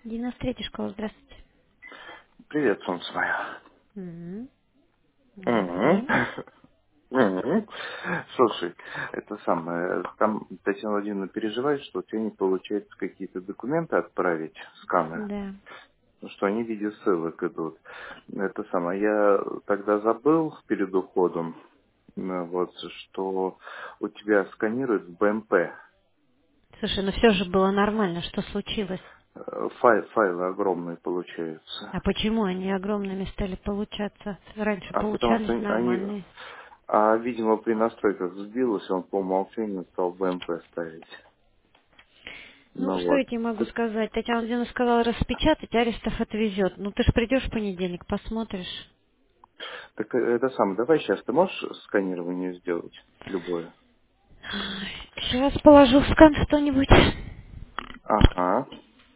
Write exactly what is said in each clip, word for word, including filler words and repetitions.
девяносто третья школа, здравствуйте. Привет, солнце мое. М, Мгм. Добрый. Мгм. Слушай, это самое, там Татьяна Владимировна переживает, что у тебя не получается какие-то документы отправить, сканы, Да. что они в виде ссылок идут. Это самое, я тогда забыл перед уходом, ну, вот, что у тебя сканируют в бэ эм пэ. Слушай, ну все же было нормально. Что случилось? Э, Фай- файлы огромные получаются. А почему они огромными стали получаться? Раньше А потому что получались они, они- нормальные. а, видимо, при настройках сбилось, он по умолчанию стал бэ эм пэ ставить. Ну, Ну что вот. я тебе могу Так, сказать? Татьяна Владимировна сказала распечатать, Арестов отвезет. Ну, ты ж придешь в понедельник, посмотришь. так это самое, давай сейчас, ты можешь сканирование сделать? Любое. Сейчас положу в скан что-нибудь. Ага.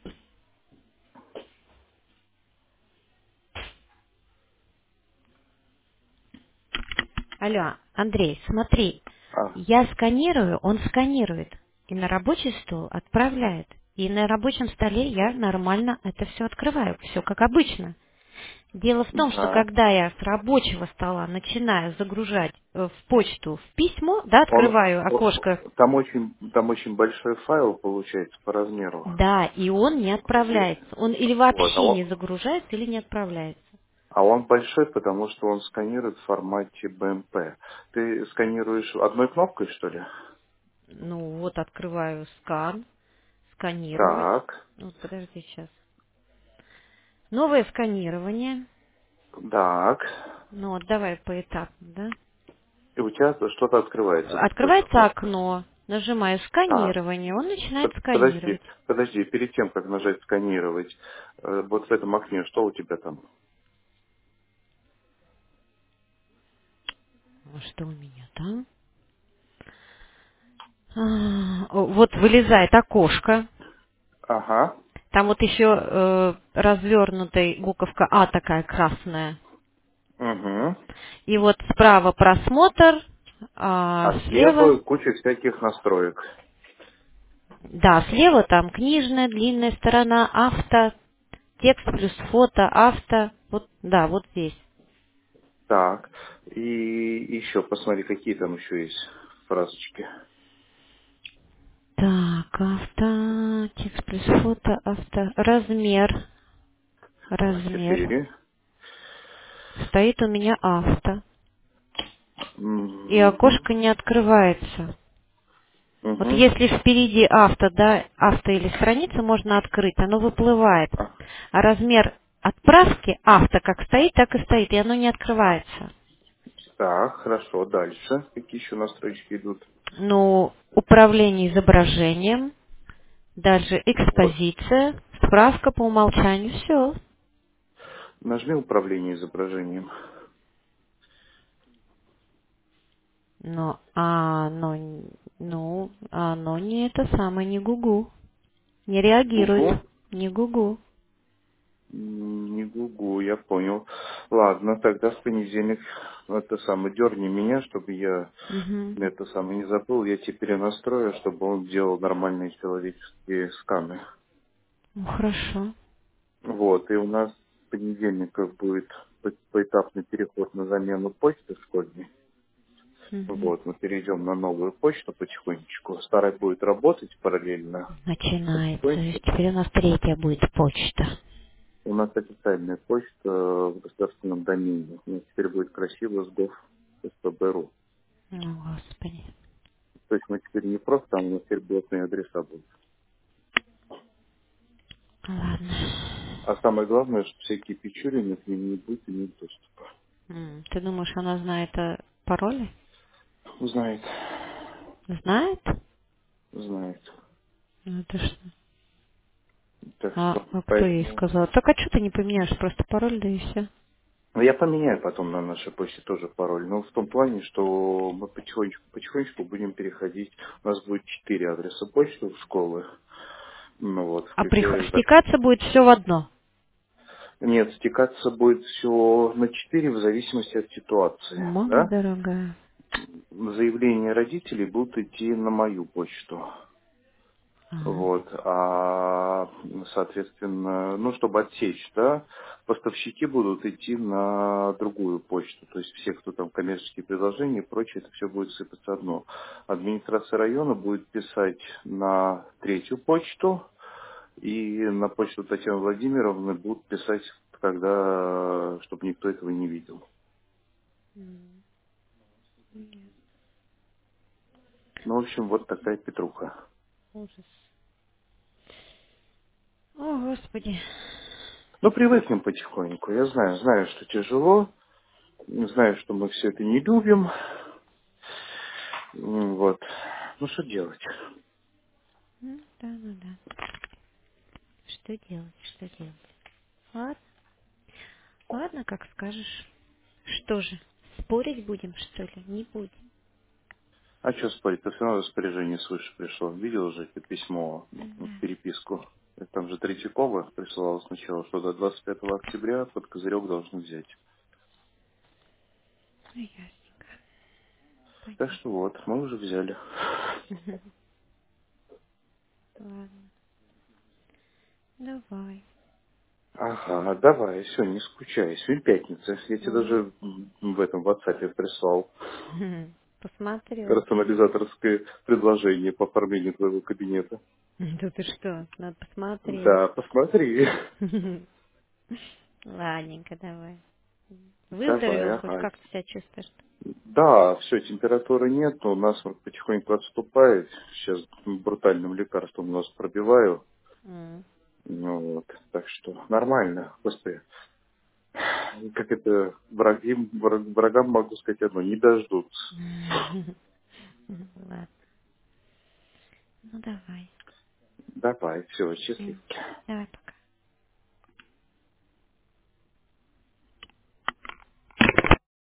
Алло, Андрей, смотри. А, Я сканирую, он сканирует. И на рабочий стол отправляет. И на рабочем столе я нормально это все открываю. Все как обычно. Дело в том, что да. когда я с рабочего стола начинаю загружать э, в почту в письмо, да, Он, открываю о- окошко, там очень, там очень большой файл получается по размеру. да, и он не Где? отправляется. Он или Вот, а вообще не он, загружается, или не отправляется. а он большой, потому что он сканирует в формате бэ эм пэ. Ты сканируешь одной кнопкой, что ли? Ну вот открываю скан, сканировать. Так, Вот подожди сейчас. Новое сканирование. так. Ну вот давай поэтапно, да? И у тебя что-то открывается, какой-то Открывается окно. окно, нажимаю А, сканирование, он начинает П- Подожди, сканировать. подожди, перед тем, как нажать сканировать, э, вот в этом окне, что у тебя там? А что у меня там? А, о, вот вылезает окошко. Ага, Там вот еще э, развернутая буковка А такая красная. угу. И вот справа просмотр, а А слева, слева куча всяких настроек. да, слева там книжная, длинная сторона, авто, текст плюс фото, авто. Вот, да, вот здесь. Так, и еще посмотри, какие там еще есть фразочки. Так, авто, текст плюс фото, авто, размер, А размер. четыре. Стоит у меня авто. И Угу. окошко не открывается. Вот Угу. если впереди авто, да, авто или страница можно открыть, оно выплывает. А размер отправки авто как стоит, так и стоит, и оно не открывается. Так, хорошо, дальше. Какие еще настройки идут? Ну, управление изображением, дальше Вот. экспозиция, справка по умолчанию, все. Нажми управление изображением. Но оно, н- ну, оно не это самое, не гугу. Не реагирует, Гугу. не гугу. М, Не гугу, я понял. Ладно, тогда в понедельник это самое, дерни меня, чтобы я Угу. это самое не забыл. Я тебе перенастрою, чтобы он делал нормальные человеческие сканы. Ну, хорошо. Вот, и у нас в понедельниках будет по- поэтапный переход на замену почты школьной. Мгм. Вот, мы перейдем на новую почту потихонечку. Старая будет работать параллельно. Но Начинается. потихонечку. Теперь у нас третья будет почта. У нас официальная почта в государственном домене. У нас теперь будет красиво с гов эс пэ бэ ру. Ну, Господи. То есть мы теперь не просто там, у нас теперь блатные адреса будут. Ладно. А самое главное, что всякие печурины к ним не будет иметь доступа. М, Ты думаешь, она знает э, пароли? Знает. Знает? Знает. Ну, это что? Так А, что, а кто ей поэтому... сказал? Так а что ты не поменяешь просто пароль, да и все? Ну, я поменяю потом на нашей почте тоже пароль. Но в том плане, что мы потихонечку, потихонечку будем переходить. У нас будет четыре адреса почты в школы. Ну вот, А приход... включая... зак- стекаться будет все в одно. Нет, стекаться будет все на четыре в зависимости от ситуации. Мама Да? дорогая. Заявления родителей будут идти на мою почту. А, Вот. А соответственно, ну, чтобы отсечь, да, поставщики будут идти на другую почту. То есть все, кто там коммерческие предложения и прочее, это все будет сыпаться одно. Администрация района будет писать на третью почту, и на почту Татьяны Владимировны будут писать, когда, чтобы никто этого не видел. М, нет, Ну, в общем, вот такая петруха. ужас. О, Господи. Ну, привыкнем потихоньку. Я знаю, знаю, что тяжело, знаю, что мы все это не любим. М, Вот. Ну, что делать? Ну, да, ну да. Что делать, что делать? Ладно, ладно, как скажешь. Что же, спорить будем, что ли? Не будем. А что спорить? То все равно распоряжение свыше пришло. Видел уже это письмо, м, Да, переписку? Там же Третьякова присылала сначала, что до двадцать пятого октября под козырек должны взять. ну ясненько, Так что понятно. вот, мы уже взяли. Ладно, давай. Ага, давай, все, не скучай. Сегодня пятница. Я тебе М. даже м, в этом WhatsApp прислал Посмотрю. рационализаторское предложение по оформлению твоего кабинета. Да ты что, надо посмотреть. Да, посмотри. Ладненько, давай. Давай, Выздоровел хоть, ага. как ты себя чувствуешь? Да, все, температуры нет, но насморк потихоньку отступает. Сейчас брутальным лекарством нос пробиваю. М. Ну вот, так что нормально. Просто как это, враги, враг- врагам могу сказать одно, не дождутся. Ладно, ну давай. Давай, все, М. счастливо. Давай, пока.